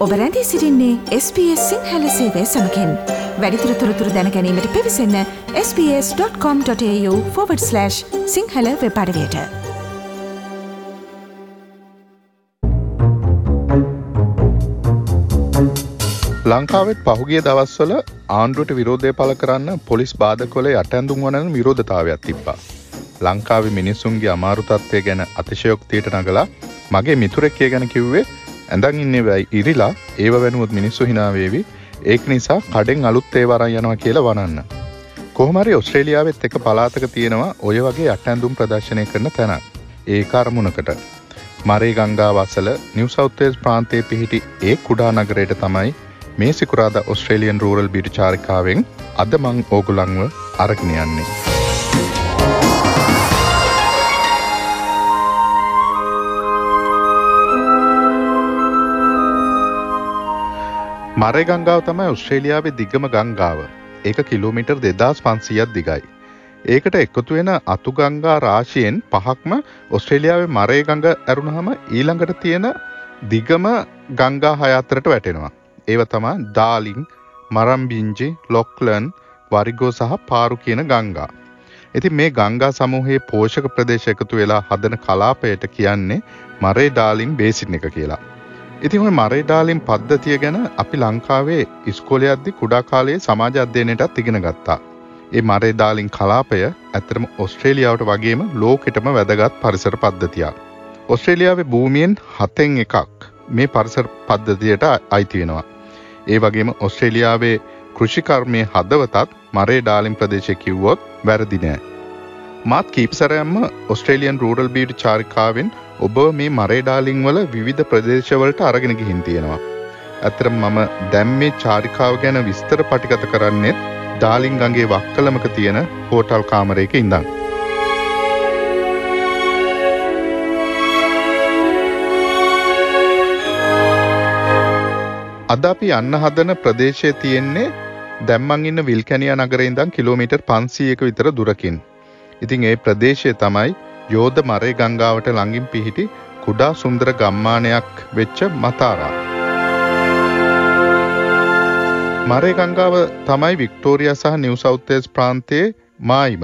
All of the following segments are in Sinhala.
ඔබ රැඳී සිටින්නේ SBS සිංහල සේවය සමගින්. වැඩිදුර තොරතුරු දැන ගැනීමට පිවිසන්න sbs.com.au/සිංහල වෙබ් අඩවියට. ලංකාවෙත් පහුගිය දවස්වල ආණ්ඩුවට විරෝධය පළ කරන්න පොලිස් බාධකවල යටඇඳුම් වනන විරෝධතාවයක් තිබ්බා. ලංකාවේ මිනිසුන්ගේ අමාරු තත්ත්වය ගැන අතිශයෝක්තියට නගලා මගේ මිතුරෙක් ගැන කිව්වේ ඇඳන් ඉන්නේ ඉරිලා ඒව වෙනුවත් මිනිස්සු hina වේවි. ඒක නිසා කඩෙන් අලුත් ඒවා අරන් යනවා කියලා වනන්න. කොහොම හරි ඕස්ට්‍රේලියාවෙත් එක පළාතක තියෙනවා ඔය වගේ යටඇඳුම් ප්‍රදර්ශනය කරන තැන. ඒ කර්මුණකට මරේ ගංගාව අසල නිව් සවුත් වේල්ස් ප්‍රාන්තයේ පිහිටි ඒ කුඩා නගරයට තමයි මේ සිකුරාදා ඔස්ට්‍රේලියන් රූරල් බීට් චාරිකාවෙන් අද මං ඕගොල්ලන්ව අරගෙන යන්නේ. මරේ ගංගාව තමයි ඔස්ට්‍රේලියාවේ දිගම ගංගාව. ඒක කිලෝමීටර් 2500ක් දිගයි. ඒකට එකතු වෙන අතු ගංගා රාශියෙන් පහක්ම ඔස්ට්‍රේලියාවේ මරේ ගඟ ඇරුණාම ඊළඟට තියෙන දිගම ගංගා හය අතරට වැටෙනවා. ඒව තමයි ඩාර්ලින්, මරම්බින්ජි, ලොක්ලන්, වරිගෝ සහ පාරු කියන ගංගා. ඉතින් මේ ගංගා සමූහයේ පෝෂක ප්‍රදේශ එකතු වෙලා හදන කලාපයට කියන්නේ මරේ ඩාර්ලින් බේසින් එක කියලා. ඉතින් ඔය මරේ ඩාර්ලින් පද්ධතිය ගැන අපි ලංකාවේ ඉස්කෝලේ යද්දි කුඩා කාලයේ සමාජ අධ්‍යයනයටත් ඉගෙන ගත්තා. මේ මරේ ඩාර්ලින් කලාපය ඇත්තටම ඕස්ට්‍රේලියාවට වගේම ලෝකෙටම වැදගත් පරිසර පද්ධතියක්. ඕස්ට්‍රේලියාවේ භූමියෙන් 7න් එකක් මේ පරිසර පද්ධතියට අයිති වෙනවා. ඒ වගේම ඕස්ට්‍රේලියාවේ කෘෂිකර්මයේ හදවතත් මරේ ඩාර්ලින් ප්‍රදේශය කිව්වොත් වැරදි නෑ. මාත් කීප සැරයක්ම ඕස්ට්‍රේලියන් රූරල් බීට් චාරිකාවෙන් ඔබ මේ මරේ ඩාර්ලින් වල විවිධ ප්‍රදේශවලට අරගෙන ගිහින් තියෙනවා. ඇත්තටම මම දැන් මේ චාරිකාව ගැන විස්තර පටිගත කරන්නේ ඩාර්ලින් ගඟේ වක්කලමක තියෙන හෝටල් කාමරයක ඉඳන්. අද අපි යන්න හදන ප්‍රදේශයේ තියෙන්නේ දැන් මං ඉන්න විල්කැනියා නගරේ ඉඳන් කිලෝමීටර් 500ක විතර දුරකින්. ඉතින් ඒ ප්‍රදේශය තමයි යෝධ මරේ ගංගාවට ළඟින් පිහිටි කුඩා සුන්දර ගම්මානයක් වෙච්ච මතාරා. මරේ ගංගාව තමයි වික්ටෝරියා සහ නිව් සවුත් වේල්ස් ප්‍රාන්තයේ මායිම.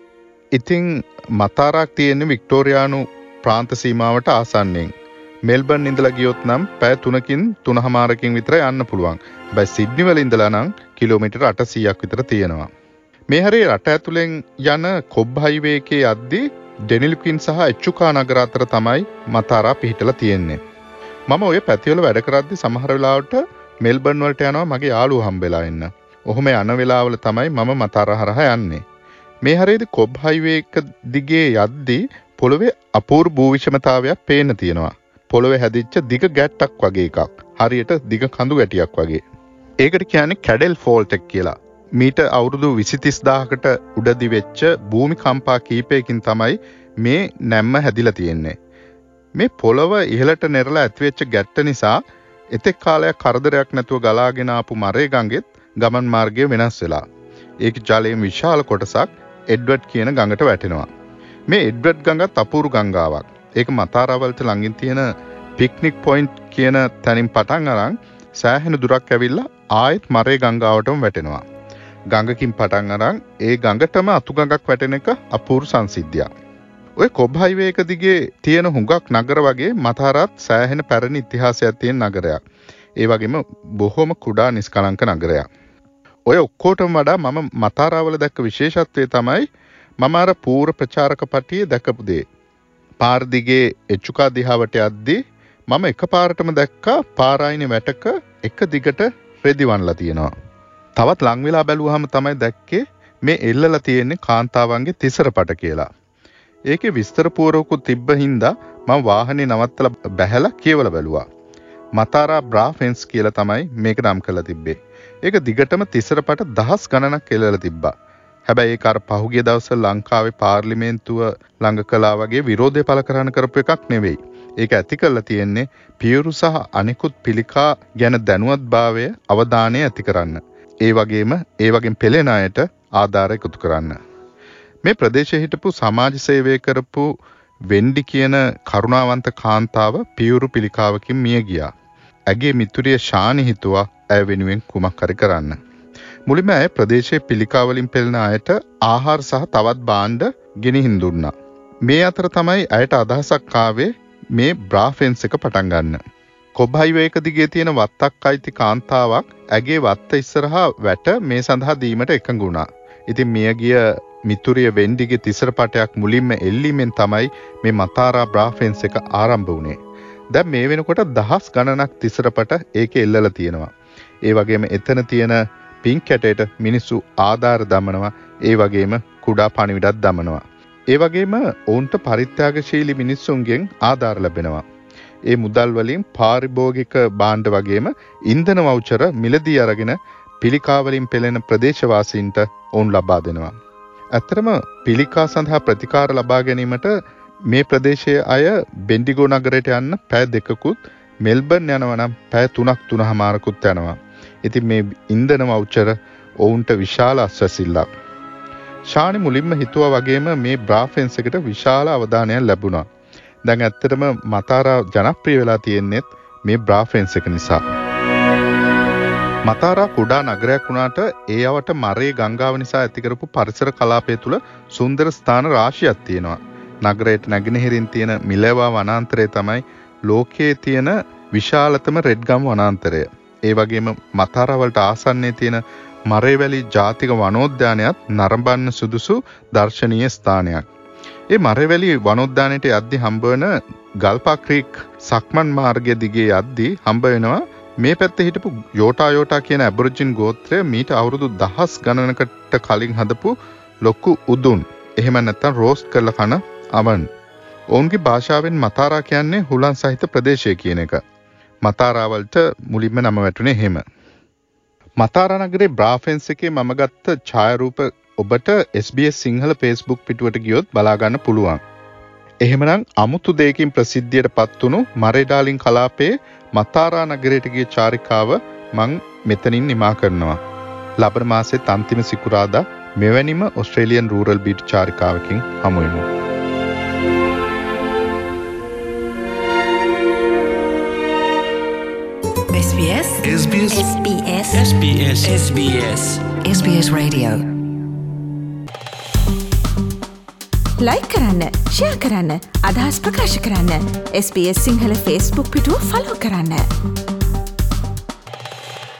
ඉතින් මතාරාක් තියෙන්නේ වික්ටෝරියානු ප්‍රාන්ත සීමාවට ආසන්නයෙන්. මෙල්බර්න් ඉඳලා ගියොත් නම් පැය 3කින් 3:00මාරකින් විතර යන්න පුළුවන්. හැබැයි සිඩ්නි වල ඉඳලා නම් කිලෝමීටර් 800ක් විතර තියෙනවා. මේ හැරේ රට ඇතුලෙන් යන කොබ් හයිවේ එකේ යද්දී ඩෙනිල්ක්වින් සහ එච්චුකා නගර අතර තමයි මතාරා පිහිටලා තියෙන්නේ. මම ඔය පැතිවල වැඩ කරද්දී සමහර වෙලාවට මෙල්බර්න් වලට යනවා මගේ යාළුවෝ හම්බෙලා ඉන්න. ඔහොම යන වෙලාවල තමයි මම මතාරා හරහා යන්නේ. මේ හැරේදී කොබ් හයිවේ එක දිගේ යද්දී පොළවේ අපූර්ව භූ විෂමතාවයක් පේන්න තියෙනවා. පොළවේ හැදිච්ච දිග ගැට්ටක් වගේ එකක්. හරියට දිග කඳු ගැටියක් වගේ. ඒකට කියන්නේ කැඩෙල් ෆෝල්ට් එක කියලා. මීට අවුරුදු 20-30000කට උඩදී වෙච්ච භූමිකම්පා කීපයකින් තමයි මේ නැම්ම හැදිලා තියෙන්නේ. මේ පොළව ඉහළට නෙරලා ඇතිවෙච්ච ගැට්ට නිසා එතෙක් කාලයක් කරදරයක් නැතුව ගලාගෙන ආපු මරේ ගඟෙත් ගමන් මාර්ගය වෙනස් වෙලා. ඒක ජලයෙන් විශාල කොටසක් එඩ්වර්ඩ් කියන ගඟට වැටෙනවා. මේ එඩ්වර්ඩ් ගඟත් අපූර්ව ගංගාවක්. ඒක මතාරා වලට ළඟින් තියෙන පික්නික් පොයින්ට් කියන තැනින් පටන් අරන් සෑහෙන දුරක් ඇවිල්ලා ආයෙත් මරේ ගංගාවටම වැටෙනවා. ගඟකින් පටන් අරන් ඒ ගඟටම අතු ගඟක් වැටෙන එක අපූර්ව සංසිද්ධියක්. ඔය කොබ් හයිවේ එක දිගේ තියෙන හුඟක් නගර වගේ මතාරාත් සෑහෙන පැරණි ඉතිහාසයක් තියෙන නගරයක්. ඒ වගේම බොහොම කුඩා නිස්කලංක නගරයක්. ඔය ඔක්කොටම වඩා මම මතාරා වල දැක්ක විශේෂත්වය තමයි මම අර පූර්ව ප්‍රචාරක පටියේ දැකපු දේ. පාර දිගේ එච්චුකා දිහාවට යද්දී මම එකපාරටම දැක්කා පාරායිනේ වැටක එක දිගට රෙදි වන්ලා තියෙනවා. තවත් ලං වෙලා බැලුවාම තමයි දැක්කේ මේ එල්ලලා තියෙන්නේ කාන්තාවන්ගේ තිසරපට කියලා. ඒකේ විස්තර පුවරකුත් තිබ්බ හින්දා මම වාහනේ නවත්තලා බැහැලා කියවලා බැලුවා. මතාරා බ්‍රා ෆෙන්ස් කියලා තමයි මේක නම් කරලා තිබ්බේ. ඒක දිගටම තිසරපට දහස් ගණනක් එල්ලලා තිබ්බා. හැබැයි ඒක අර පහුගිය දවස්වල ලංකාවේ පාර්ලිමේන්තුව ළඟ කළා වගේ විරෝධය පළ කරන්න කරපු එකක් නෙවෙයි. ඒක ඇති කරලා තියෙන්නේ පියුරු සහ අනිකුත් පිළිකා ගැන දැනුවත්භාවය අවධානය ඇති කරන්න. ඒ වගේම පෙළෙන අයට ආධාර එකතු කරන්න. මේ ප්‍රදේශයේ හිටපු සමාජ සේවය කරපු වෙන්ඩි කියන කරුණාවන්ත කාන්තාව පියුරු පිළිකාවකින් මිය ගියා. ඇගේ මිතුරිය ශානි හිතුවා ඇය වෙනුවෙන් කුමක් හරි කරන්න. මුලින්ම ඇය ප්‍රදේශයේ පිළිකා වලින් පෙළෙන අයට ආහාර සහ තවත් භාණ්ඩ ගෙනihin දුන්නා. මේ අතර තමයි ඇයට අදහසක් ආවේ මේ බ්‍රා ෆෙන්ස් එක පටන් ගන්න. කොබ් හයිවේ එක දිගේ තියෙන වත්තක් අයිති කාන්තාවක් ඇගේ වත්ත ඉස්සරහා වැට මේ සඳහා දීමට එකඟ වුණා. ඉතින් මියගිය මිතුරිය වෙන්ඩිගේ තිසරපටයක් මුලින්ම එල්ලීමෙන් තමයි මේ මතාරා බ්‍රා ෆෙන්ස් එක ආරම්භ වුණේ. දැන් මේ වෙනකොට දහස් ගණනක් තිසරපට ඒකේ එල්ලලා තියෙනවා. ඒ වගේම එතන තියෙන පින්ක් කැටයට මිනිස්සු ආධාර දමනවා. ඒ වගේම කුඩා පණිවිඩක් දමනවා. ඒ වගේම ඔවුන්ට පරිත්‍යාගශීලී මිනිස්සුන්ගෙන් ආධාර ලැබෙනවා. ඒ මුදල් වලින් පාරිභෝගික භාණ්ඩ වගේම ඉන්ධන වවුචර මිලදී අරගෙන පිළිකා වලින් පෙළෙන ප්‍රදේශවාසීන්ට ඔවුන් ලබා දෙනවා. ඇත්තටම පිළිකා සඳහා ප්‍රතිකාර ලබා ගැනීමට මේ ප්‍රදේශයේ අය බෙන්ඩිගෝ නගරයට යන්න පැය 2කුත් මෙල්බර්න් යනවා නම් පැය 3:30කුත් යනවා. ඉතින් මේ ඉන්ධන වවුචර ඔවුන්ට විශාල අස්වැසිල්ලක්. ශානි මුලින්ම හිතුවා වගේම මේ බ්‍රා ෆෙන්ස් එකට විශාල අවධානයක් ලැබුණා. දැන් ඇත්තටම මතාරා ජනප්‍රිය වෙලා තියෙන්නේ මේ බ්‍රා ෆෙන්ස් එක නිසා. මතාරා කුඩා නගරයක් වුණාට ඒ අවට මරේ ගංගාව නිසා ඇති කරපු පරිසර කලාපය තුල සුන්දර ස්ථාන රාශියක් තියෙනවා. නගරයට නැගෙනහිරින් තියෙන මිලවා වනාන්තරය තමයි ලෝකයේ තියෙන විශාලතම රෙඩ්ගම් වනාන්තරය. ඒ වගේම මතාරා වලට ආසන්නයේ තියෙන මරේවැලි ජාතික වනෝද්‍යානයත් නරඹන්න සුදුසු දර්ශනීය ස්ථානයක්. ඒ මරේවැලි වනෝද්‍යානයට යද්දී හම්බ වෙන ගල්පා ක්‍රීක් සක්මන් මාර්ගය දිගේ යද්දී හම්බ වෙනවා මේ පැත්තේ හිටපු යෝටා කියන ඇබොරිජින් ගෝත්‍රය මීට අවුරුදු 10 ගණනකට කලින් හදපු ලොකු උදුන්. එහෙම නැත්නම් රෝස්ට් කරලා කන අවන්. ඔවුන්ගේ භාෂාවෙන් මතාරා කියන්නේ හුලන් සහිත ප්‍රදේශය කියන එක. මතාරා වලට මුලින්ම නම වැටුනේ එහෙම. මතාරා නගරේ බ්‍රා ෆෙන්ස් එකේ මම ගත්ත ඡායාරූප ඔබට SBS සිංහල Facebook පිටුවට ගියොත් බලා ගන්න පුළුවන්. එහෙමනම් අමුතු දෙයකින් ප්‍රසිද්ධියට පත් වුණු මරේඩාලින් කලාපයේ මතාරා නගරයට ගිය චාරිකාව මං මෙතනින් නිමා කරනවා. ලබන මාසෙත් අන්තිම සිකුරාදා මෙවැනිම ඔස්ට්‍රේලියන් රූරල් බීට් චාරිකාවකින් හමු වෙමු. SBS Radio ලයික් කරන්න, ෂෙයා කරන්න, අදහස් ප්‍රකාශ කරන්න. SBS සිංහල Facebook පිටුව ෆලෝ කරන්න.